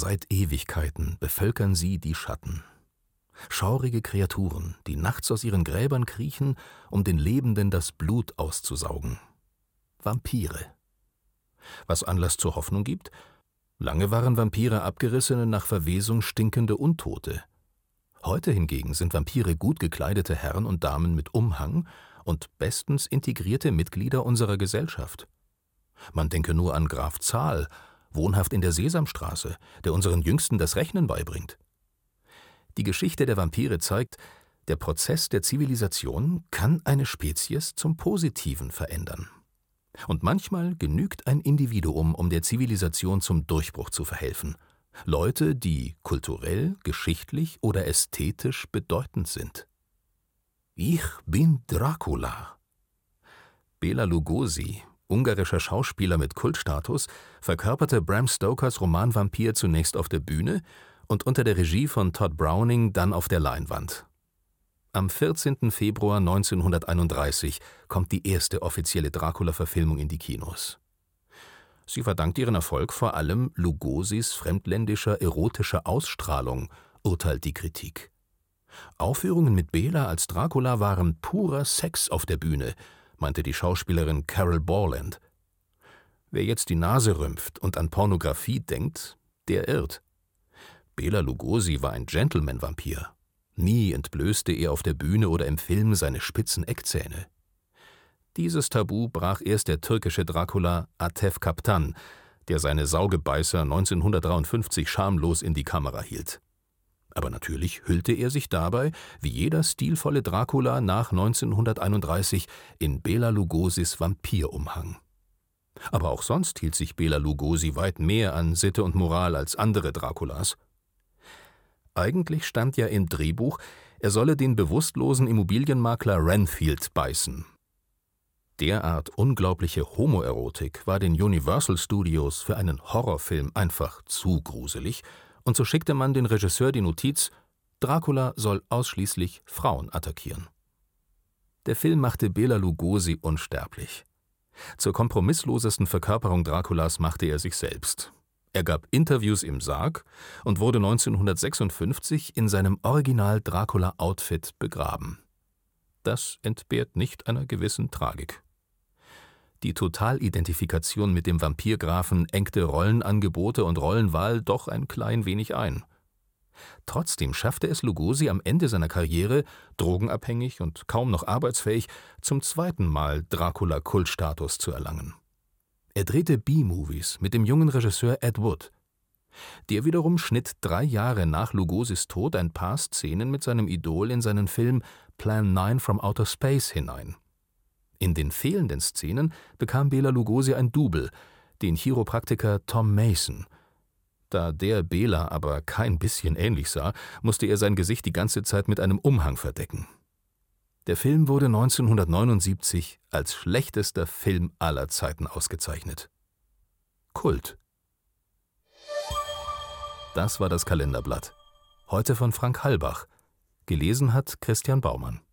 Seit Ewigkeiten bevölkern sie die Schatten. Schaurige Kreaturen, die nachts aus ihren Gräbern kriechen, um den Lebenden das Blut auszusaugen. Vampire. Was Anlass zur Hoffnung gibt? Lange waren Vampire abgerissene, nach Verwesung stinkende Untote. Heute hingegen sind Vampire gut gekleidete Herren und Damen mit Umhang und bestens integrierte Mitglieder unserer Gesellschaft. Man denke nur an Graf Zahl, wohnhaft in der Sesamstraße, der unseren Jüngsten das Rechnen beibringt. Die Geschichte der Vampire zeigt, der Prozess der Zivilisation kann eine Spezies zum Positiven verändern. Und manchmal genügt ein Individuum, um der Zivilisation zum Durchbruch zu verhelfen. Leute, die kulturell, geschichtlich oder ästhetisch bedeutend sind. Ich bin Dracula. Bela Lugosi, ungarischer Schauspieler mit Kultstatus, verkörperte Bram Stokers Roman Vampir zunächst auf der Bühne und unter der Regie von Todd Browning dann auf der Leinwand. Am 14. Februar 1931 kommt die erste offizielle Dracula-Verfilmung in die Kinos. Sie verdankt ihren Erfolg vor allem Lugosis fremdländischer erotischer Ausstrahlung, urteilt die Kritik. Aufführungen mit Bela als Dracula waren purer Sex auf der Bühne, meinte die Schauspielerin Carol Borland. Wer jetzt die Nase rümpft und an Pornografie denkt, der irrt. Bela Lugosi war ein Gentleman-Vampir. Nie entblößte er auf der Bühne oder im Film seine spitzen Eckzähne. Dieses Tabu brach erst der türkische Dracula Atef Kaptan, der seine Saugebeißer 1953 schamlos in die Kamera hielt. Aber natürlich hüllte er sich dabei, wie jeder stilvolle Dracula nach 1931, in Bela Lugosis Vampirumhang. Aber auch sonst hielt sich Bela Lugosi weit mehr an Sitte und Moral als andere Draculas. Eigentlich stand ja im Drehbuch, er solle den bewusstlosen Immobilienmakler Renfield beißen. Derart unglaubliche Homoerotik war den Universal Studios für einen Horrorfilm einfach zu gruselig, und so schickte man den Regisseur die Notiz, Dracula soll ausschließlich Frauen attackieren. Der Film machte Bela Lugosi unsterblich. Zur kompromisslosesten Verkörperung Draculas machte er sich selbst. Er gab Interviews im Sarg und wurde 1956 in seinem Original-Dracula-Outfit begraben. Das entbehrt nicht einer gewissen Tragik. Die Totalidentifikation mit dem Vampirgrafen engte Rollenangebote und Rollenwahl doch ein klein wenig ein. Trotzdem schaffte es Lugosi am Ende seiner Karriere, drogenabhängig und kaum noch arbeitsfähig, zum zweiten Mal Dracula-Kultstatus zu erlangen. Er drehte B-Movies mit dem jungen Regisseur Ed Wood. Der wiederum schnitt 3 Jahre nach Lugosis Tod ein paar Szenen mit seinem Idol in seinen Film Plan 9 from Outer Space hinein. In den fehlenden Szenen bekam Bela Lugosi ein Double, den Chiropraktiker Tom Mason. Da der Bela aber kein bisschen ähnlich sah, musste er sein Gesicht die ganze Zeit mit einem Umhang verdecken. Der Film wurde 1979 als schlechtester Film aller Zeiten ausgezeichnet. Kult. Das war das Kalenderblatt. Heute von Frank Halbach. Gelesen hat Christian Baumann.